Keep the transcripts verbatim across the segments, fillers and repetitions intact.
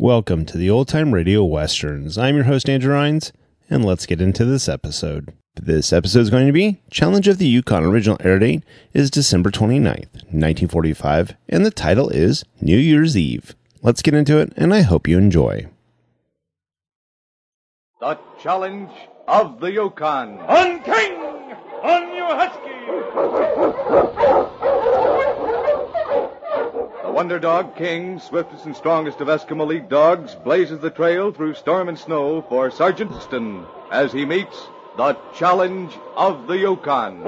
Welcome to the Old Time Radio Westerns. I'm your host, Andrew Rines, and let's get into this episode. This episode is going to be Challenge of the Yukon. Original air date is December twenty-ninth, nineteen forty-five, and the title is New Year's Eve. Let's get into it, and I hope you enjoy. The Challenge of the Yukon. On King! On you, Husky! The Wonder Dog King, swiftest and strongest of Eskimo League dogs, blazes the trail through storm and snow for Sergeant Preston as he meets the Challenge of the Yukon.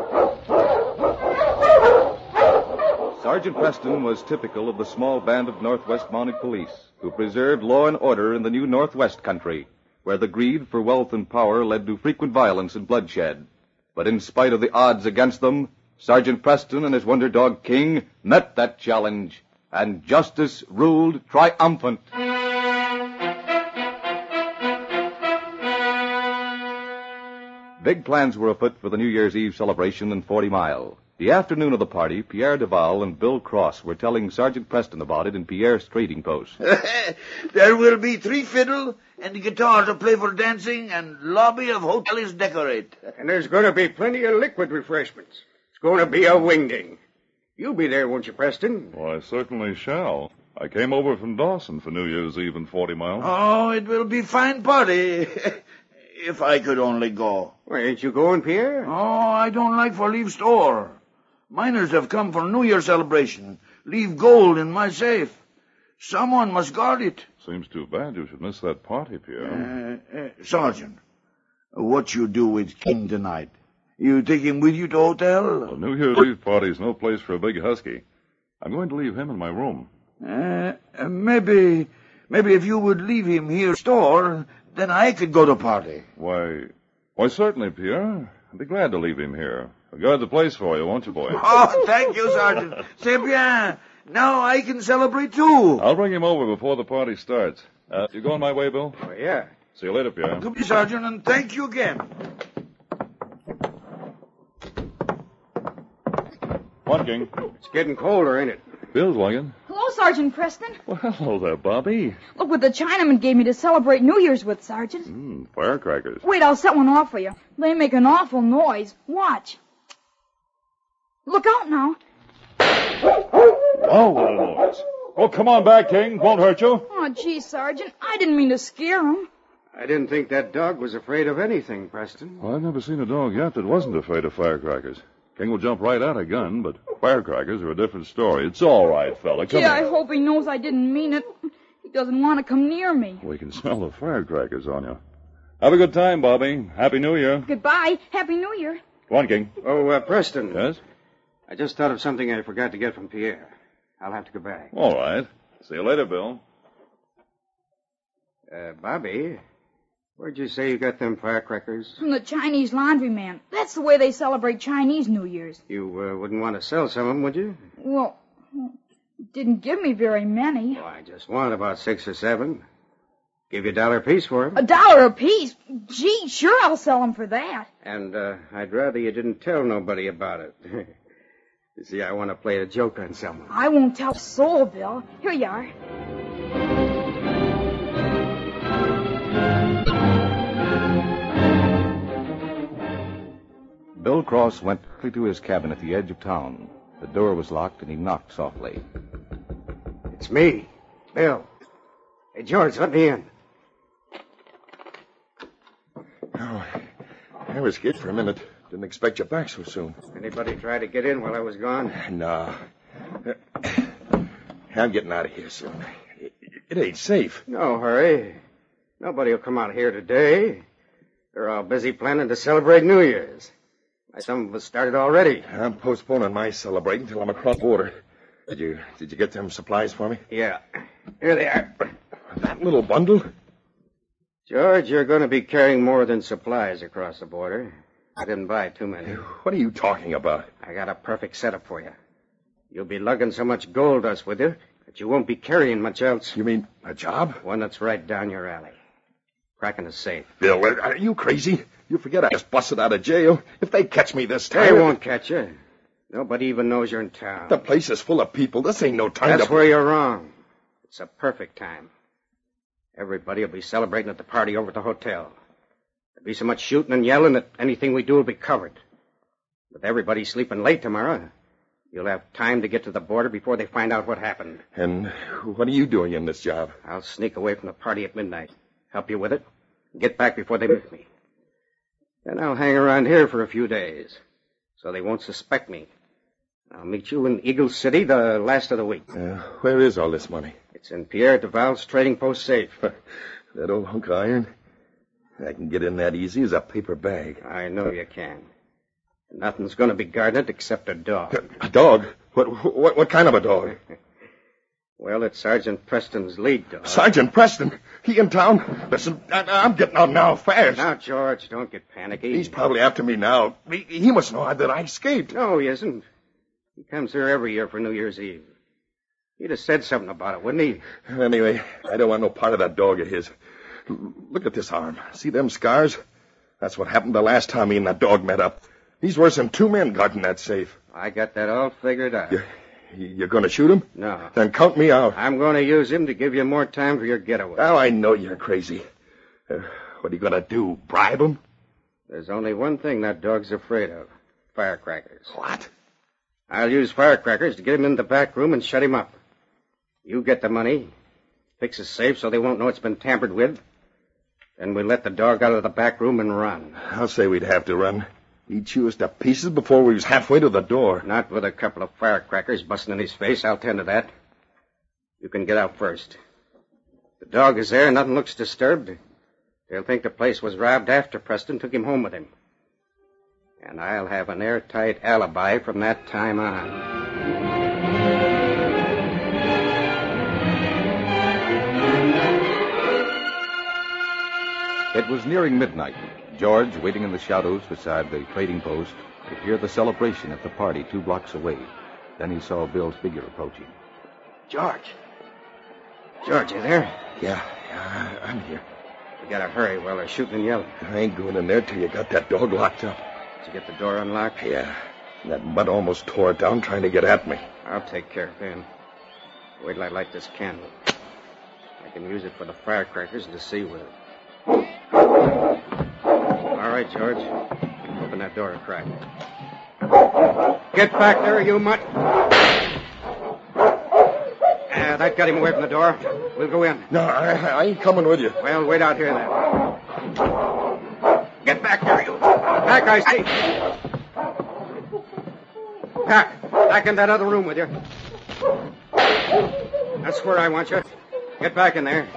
Sergeant Preston was typical of the small band of Northwest Mounted Police who preserved law and order in the new Northwest country, where the greed for wealth and power led to frequent violence and bloodshed. But in spite of the odds against them, Sergeant Preston and his Wonder Dog King met that challenge, and justice ruled triumphant. Big plans were afoot for the New Year's Eve celebration in Forty Mile. The afternoon of the party, Pierre Duval and Bill Cross were telling Sergeant Preston about it in Pierre's trading post. There will be three fiddle and the guitar to play for dancing, and lobby of hotel is decorate. And there's going to be plenty of liquid refreshments. It's going to be a wingding. You'll be there, won't you, Preston? Well, I certainly shall. I came over from Dawson for New Year's Eve in Forty Mile. Oh, it will be fine party. If I could only go. Well, ain't you going, Pierre? Oh, I don't like for leave store. Miners have come for New Year celebration. Leave gold in my safe. Someone must guard it. Seems too bad you should miss that party, Pierre. Uh, uh, Sergeant, what you do with King tonight? You take him with you to hotel? The New Year's Eve party's no place for a big husky. I'm going to leave him in my room. Uh, uh, maybe, maybe if you would leave him here store, then I could go to party. Why, why certainly, Pierre. I'd be glad to leave him here. I'll guard the place for you, won't you, boy? Oh, thank you, Sergeant. C'est bien. Now I can celebrate, too. I'll bring him over before the party starts. Uh, you going my way, Bill? Oh, yeah. See you later, Pierre. Goodbye, Sergeant, and thank you again. Come on, King. It's getting colder, ain't it? Bill's wagon. Hello, Sergeant Preston. Well, hello there, Bobby. Look what the Chinaman gave me to celebrate New Year's with, Sergeant. Mmm, firecrackers. Wait, I'll set one off for you. They make an awful noise. Watch. Look out now. Oh, what a noise. Oh, come on back, King. Won't hurt you. Oh, gee, Sergeant. I didn't mean to scare him. I didn't think that dog was afraid of anything, Preston. Well, I've never seen a dog yet that wasn't afraid of firecrackers. King will jump right at a gun, but firecrackers are a different story. It's all right, fella. Come Gee, I here. hope he knows I didn't mean it. He doesn't want to come near me. We can smell the firecrackers on you. Have a good time, Bobby. Happy New Year. Goodbye. Happy New Year. Come on, King. Oh, uh, Preston. Yes? I just thought of something I forgot to get from Pierre. I'll have to go back. All right. See you later, Bill. Uh, Bobby, where'd you say you got them firecrackers? From the Chinese laundryman. That's the way they celebrate Chinese New Year's. You uh, wouldn't want to sell some of them, would you? Well, didn't give me very many. Well, I just want about six or seven. Give you a dollar apiece for them. A dollar apiece? Gee, sure, I'll sell them for that. And uh, I'd rather you didn't tell nobody about it. You see, I want to play a joke on someone. I won't tell a soul, Bill. Here you are. Bill Cross went quickly to his cabin at the edge of town. The door was locked, and he knocked softly. It's me, Bill. Hey, George, let me in. Oh, I was scared for a minute. Didn't expect you back so soon. Anybody try to get in while I was gone? No. I'm getting out of here soon. It, it ain't safe. No hurry. Nobody will come out here today. They're all busy planning to celebrate New Year's. Some of us started already. I'm postponing my celebrating until I'm across the border. Did you did you get them supplies for me? Yeah. Here they are. That little bundle? George, you're going to be carrying more than supplies across the border. I didn't buy too many. What are you talking about? I got a perfect setup for you. You'll be lugging so much gold dust with you that you won't be carrying much else. You mean a job? One that's right down your alley. Cracking a safe. Bill, are you crazy? You forget I just busted out of jail. If they catch me this time... They won't catch you. Nobody even knows you're in town. The place is full of people. This ain't no time That's to... where you're wrong. It's a perfect time. Everybody will be celebrating at the party over at the hotel. There'll be so much shooting and yelling that anything we do will be covered. With everybody sleeping late tomorrow, you'll have time to get to the border before they find out what happened. And what are you doing in this job? I'll sneak away from the party at midnight, help you with it, and get back before they meet me. Then I'll hang around here for a few days, so they won't suspect me. I'll meet you in Eagle City the last of the week. Uh, where is all this money? It's in Pierre Duval's trading post safe. That old hunk of iron? I can get in that easy as a paper bag. I know you can. Nothing's going to be guarded except a dog. A dog? What, what, what kind of a dog? Well, it's Sergeant Preston's lead dog. Sergeant Preston? He in town? Listen, I, I'm getting out now fast. Now, George, don't get panicky. He's probably after me now. He, he must know that I escaped. No, he isn't. He comes here every year for New Year's Eve. He'd have said something about it, wouldn't he? Anyway, I don't want no part of that dog of his. Look at this arm. See them scars? That's what happened the last time me and that dog met up. He's worse than two men guarding that safe. I got that all figured out. You, you're going to shoot him? No. Then count me out. I'm going to use him to give you more time for your getaway. Now, I know you're crazy. Uh, what are you going to do, bribe him? There's only one thing that dog's afraid of. Firecrackers. What? I'll use firecrackers to get him in the back room and shut him up. You get the money, fix his safe so they won't know it's been tampered with, then we'll let the dog out of the back room and run. I'll say we'd have to run. He'd chew us to pieces before we was halfway to the door. Not with a couple of firecrackers busting in his face. I'll tend to that. You can get out first. The dog is there. Nothing looks disturbed. They'll think the place was robbed after Preston took him home with him. And I'll have an airtight alibi from that time on. It was nearing midnight. George, waiting in the shadows beside the trading post, could hear the celebration at the party two blocks away. Then he saw Bill's figure approaching. George. George, you there? Yeah, yeah, I'm here. We gotta hurry while they're shooting and yelling. I ain't going in there till you got that dog locked up. Did you get the door unlocked? Yeah. That mud almost tore it down trying to get at me. I'll take care of him. Wait till I light this candle. I can use it for the firecrackers and to see with it. All right, George. Open that door a crack. Get back there, you mutt. Ah, that got him away from the door. We'll go in. No, I, I ain't coming with you. Well, wait out here then. Get back there, you. Back, I say. Back. Back in that other room with you. That's where I want you. Get back in there.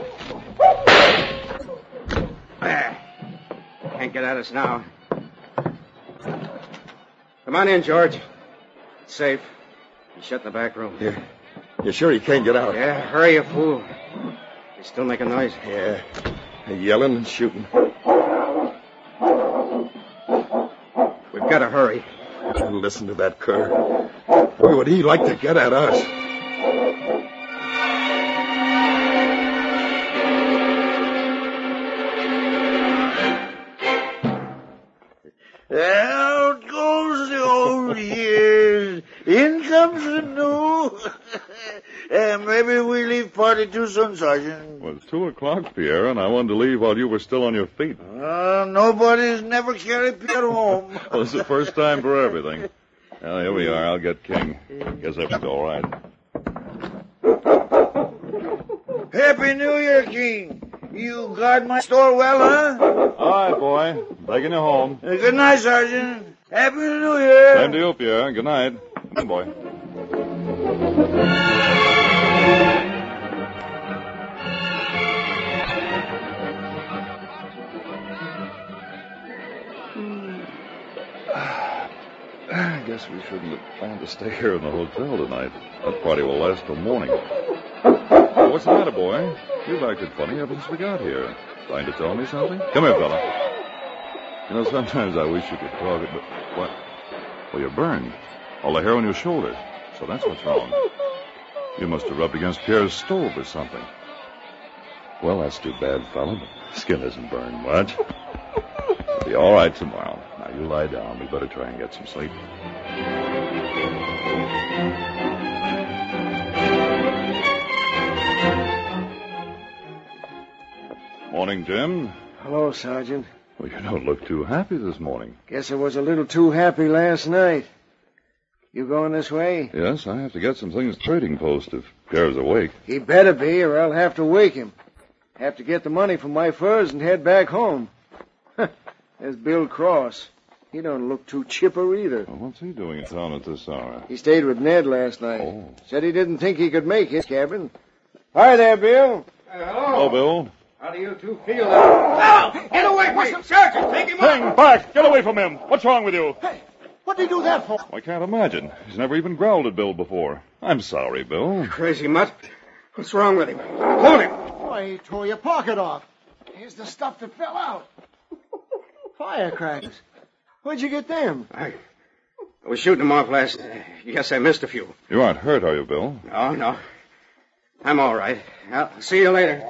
There. Can't get at us now. Come on in, George. It's safe. He's shut in the back room. You, you sure he can't get out? Yeah, hurry, you fool. He's still making noise. Yeah. They're yelling and shooting. We've got to hurry. Listen to that cur. Boy, would he like to get at us. Out goes the old years. In comes the new. And maybe we leave party too soon, Sergeant. Well, it's two o'clock, Pierre, and I wanted to leave while you were still on your feet. Uh, nobody's never carried Pierre home. Well, it's the first time for everything. Well, here we are. I'll get King. Guess everything's all right. Happy New Year, King. You guard my store well, huh? All right, boy. Taking you home. Uh, good night, Sergeant. Happy New Year. Same to you, Pierre. Good night. Good boy. I guess we shouldn't have planned to stay here in the hotel tonight. That party will last till morning. Oh, what's the matter, boy? You've acted funny ever since we got here. Trying to tell me something? Come here, fella. You know, sometimes I wish you could talk it, but what? Well, you're burned. All the hair on your shoulder. So that's what's wrong. You must have rubbed against Pierre's stove or something. Well, that's too bad, fella, but skin isn't burned much. It'll be all right tomorrow. Now, you lie down. We better try and get some sleep. Morning, Jim. Hello, Sergeant. Well, you don't look too happy this morning. Guess I was a little too happy last night. You going this way? Yes, I have to get some things trading post if Pierre's awake. He better be, or I'll have to wake him. Have to get the money for my furs and head back home. There's Bill Cross. He don't look too chipper either. Well, what's he doing in town at this hour? He stayed with Ned last night. Oh. Said he didn't think he could make his cabin. Hi there, Bill. Hello. Hello, Bill. How do you two feel now? Oh, get away from him, Sergeant. Take him Hang up. back! Get away from him! What's wrong with you? Hey, what did he do that for? I can't imagine. He's never even growled at Bill before. I'm sorry, Bill. Crazy mutt. What's wrong with him? Hold him. Why, he tore your pocket off. Here's the stuff that fell out. Firecrackers. Where'd you get them? I, I was shooting them off last night. Yes, I missed a few. You aren't hurt, are you, Bill? No, no. I'm all right. I'll see you later.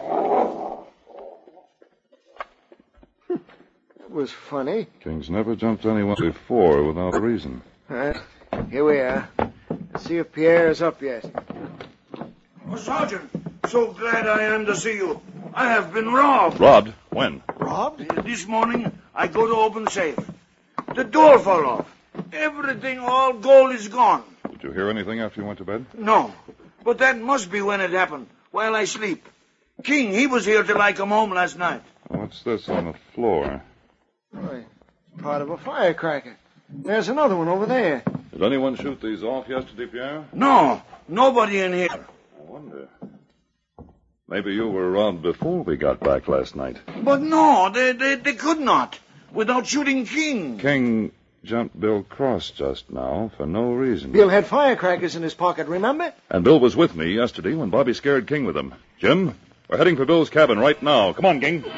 That was funny. King's never jumped anyone before without a reason. Uh, here we are. Let's see if Pierre is up yet. Oh, Sergeant, so glad I am to see you. I have been robbed. Robbed? When? Robbed? Uh, This morning, I go to open safe. The door fell off. Everything, all gold is gone. Did you hear anything after you went to bed? No, but that must be when it happened, while I sleep. King, he was here till I come home last night. What's this on the floor? Why, part of a firecracker. There's another one over there. Did anyone shoot these off yesterday, Pierre? No, nobody in here. I wonder. Maybe you were robbed before we got back last night. But no, they, they, they could not, without shooting King. King jumped Bill Cross just now for no reason. Bill had firecrackers in his pocket, remember? And Bill was with me yesterday when Bobby scared King with them. Jim, we're heading for Bill's cabin right now. Come on, King.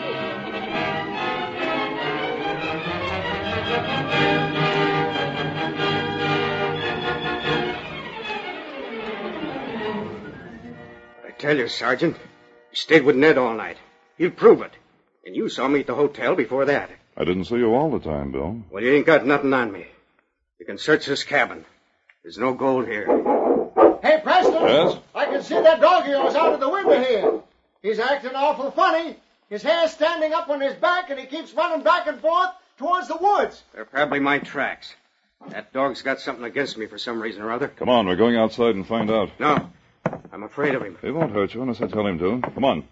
I tell you, Sergeant, he stayed with Ned all night. He'll prove it. And you saw me at the hotel before that. I didn't see you all the time, Bill. Well, you ain't got nothing on me. You can search this cabin. There's no gold here. Hey, Preston! Yes? I can see that dog of yours out of the window here. He's acting awful funny. His hair's standing up on his back, and he keeps running back and forth towards the woods. They're probably my tracks. That dog's got something against me for some reason or other. Come on, we're going outside and find out. No, I'm afraid of him. He won't hurt you unless I tell him to. Come on.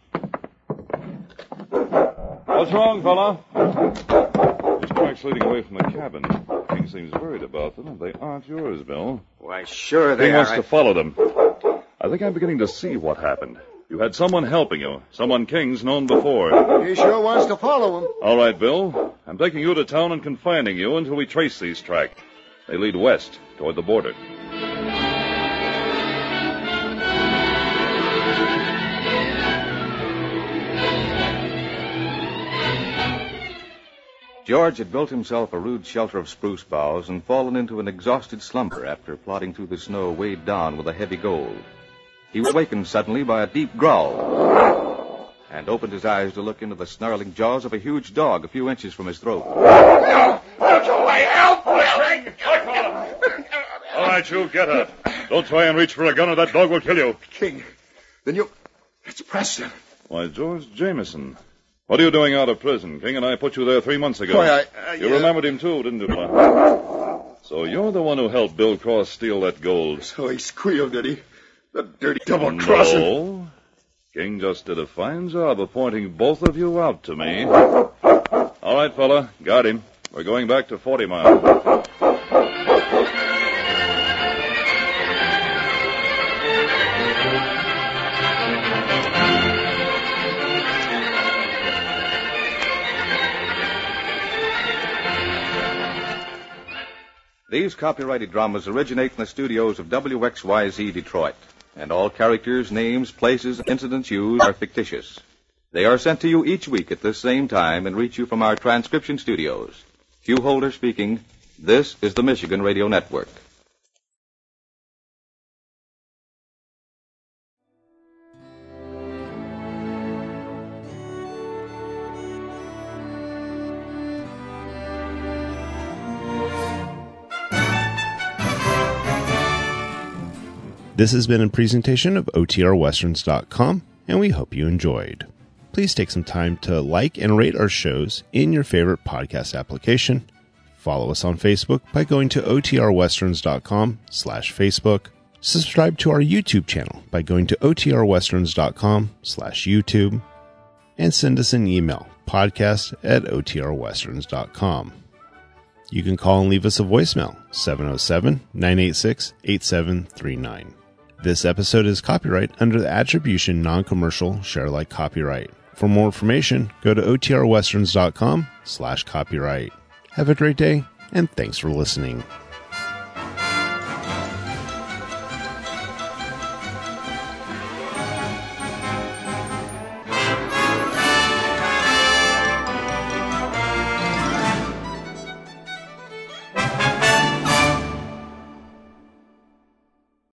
What's wrong, fella? These tracks leading away from the cabin. King seems worried about them, and they aren't yours, Bill. Why, sure they King are. wants I... to follow them. I think I'm beginning to see what happened. You had someone helping you, someone King's known before. He sure wants to follow him. All right, Bill. I'm taking you to town and confining you until we trace these tracks. They lead west, toward the border. George had built himself a rude shelter of spruce boughs and fallen into an exhausted slumber after plodding through the snow weighed down with a heavy gold. He was awakened suddenly by a deep growl and opened his eyes to look into the snarling jaws of a huge dog a few inches from his throat. Out your way! Help! All right, you, get up. Don't try and reach for a gun or that dog will kill you. King, then you... It's Preston. Why, George Jameson. What are you doing out of prison? King and I put you there three months ago. Why, I... I you uh... remembered him, too, didn't you, fella? So you're the one who helped Bill Cross steal that gold. So he squealed, did he? The dirty double-crosser. No. King just did a fine job of pointing both of you out to me. All right, fella. Got him. We're going back to Forty Mile. These copyrighted dramas originate in the studios of W X Y Z Detroit, and all characters, names, places, incidents used are fictitious. They are sent to you each week at this same time and reach you from our transcription studios. Hugh Holder speaking. This is the Michigan Radio Network. This has been a presentation of O T R Westerns dot com, and we hope you enjoyed. Please please take some time to like and rate our shows in your favorite podcast application. Follow us on Facebook by going to otrwesterns.com slash Facebook. Subscribe to our YouTube channel by going to otrwesterns.com slash YouTube. And send us an email, podcast at otrwesterns dot com. You can call and leave us a voicemail, seven oh seven, nine eight six, eight seven three nine. This episode is copyright under the Attribution Non-Commercial Share Alike copyright. For more information, go to otrwesterns.com slash copyright. Have a great day, and thanks for listening.